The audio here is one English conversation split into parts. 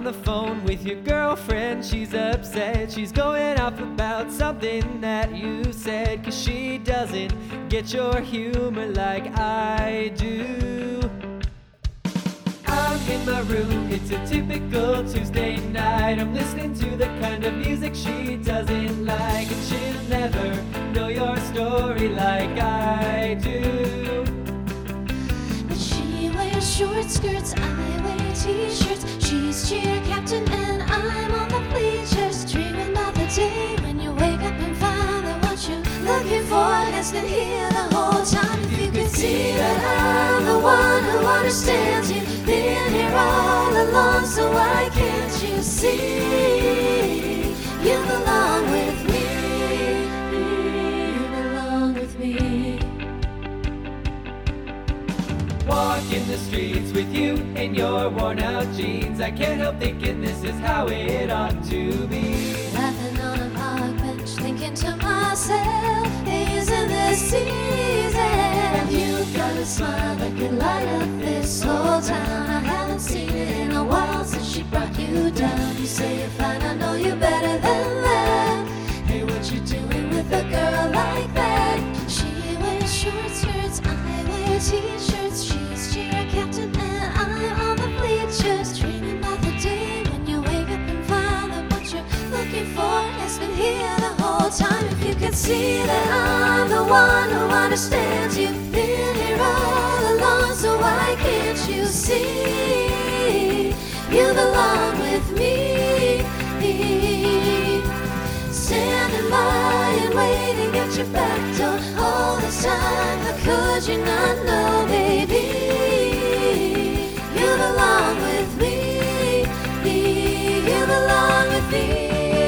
on the phone with your girlfriend. She's upset, she's going off about something that you said, 'cause she doesn't get your humor like I do. I'm in my room, it's a typical Tuesday night. I'm listening to the kind of music she doesn't like, and she'll never know your story like I do. But she wears short skirts, I wear t-shirts. She's cheer captain and I'm on the bleachers, dreaming about the day when you wake up and find that what you're looking for has been here the whole time. If you could see that I'm the one who understands you, been here all along, so why can't you see? You belong with me, you belong with me. Walking the streets with you in your worn out jeans, I can't help thinking this is how it ought to be. Laughing on a park bench, thinking to myself, isn't this season? You've got a smile that could light up this whole town. I haven't seen it in a while since she brought you down. You say you're fine, I know you better than that. Hey, what you doing with a girl like that? She wears short skirts, I wear t-shirts. She's cheer captain and I'm on the bleachers, dreaming about the day when you wake up and find that what you're looking for has been here the whole time. If you could see that I'm the one who understands you, been here all along, so why can't you see? You belong with me. Standing by and waiting at your back door all this time. How could you not know, baby? You belong with me. You belong with me.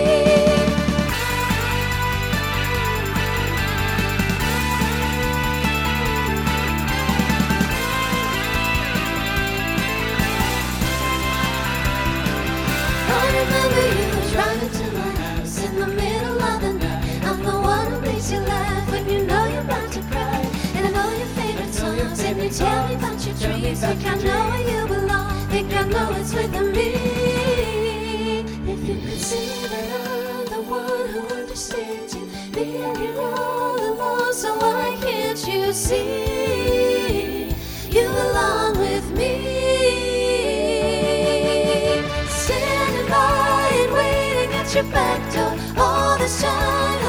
I remember you driving to my house in the middle of the night. I'm the one who makes you laugh when you know you're about to cry. And I know your favorite songs, and you tell me about your dreams. Think I know where you belong, think I know it's with me. If you could see that I'm the one who understands you, been here all along, so why can't you see? You belong with me. Standing by and waiting at your back door all this time.